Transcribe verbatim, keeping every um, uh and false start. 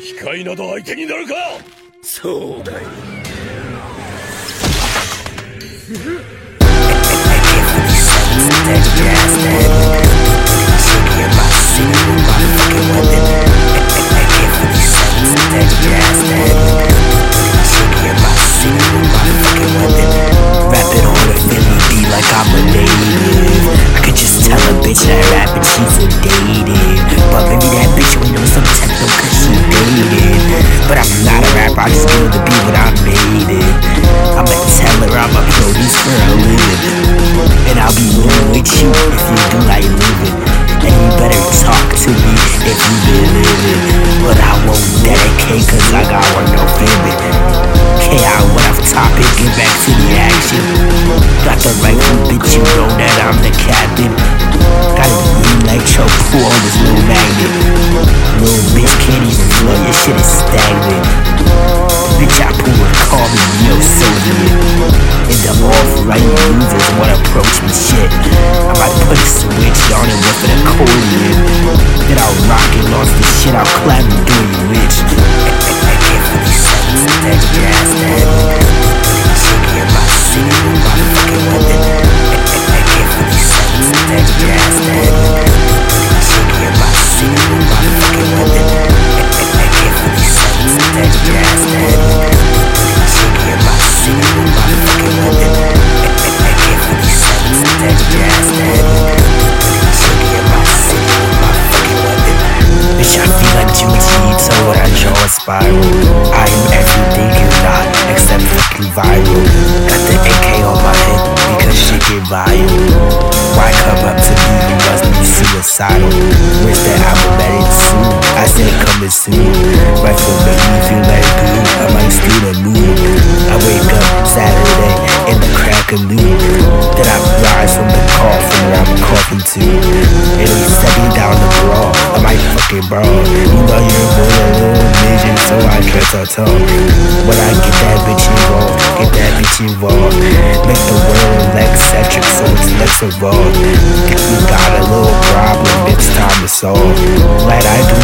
機械など相手になるか。そうだよ。 But I'm not a rapper, I just feel to be what I made it. I'm a teller, I'm a produce for a living. And I'll be living with you if you do like living. And you better talk to me if you been living. But I won't dedicate cause I got one no fibbing. K I went off topic, get back to the action. Got the rifle, bitch, you know that I'm the captain. Got a electro pool on this little magnet. Little bitch can't even flow, your shit is stagnant. Bitch, I pull a call me Neo Soviet. And the off-right users wanna approach me shit. I might put a switch on it with an accordion. Then I'll rock and launch this shit, I'll clap and do you rich. I can't really sense that gas that should be in my city, my fucking weapon. I can't really sense that gas that should be in my city, my fucking weapon. I can't really sense that gas that should be in my city, my fucking weapon. I can't really sense that gas that should be in my city, my fucking weapon. Bitch, I feel like Junji when I draw a spiral. I am everything you're not, except fucking viral. Got the A K on my head because shit get viral. Why come up to me? You must be suicidal. Where's that alphabetic soon? I said coming soon. Right for me, if you let it go, I might steal the mood. I wake up Saturday in the crack of noon. Then I rise from the coffin where I'm coughing to. And they set me down the brawl. I might fucking brawl. You know you're a little midget, so I can't talk talk. When I get that bitch involved, get that bitch involved. Make the world eccentric so it's less involved. If we got a little problem, it's time to solve. Right, I do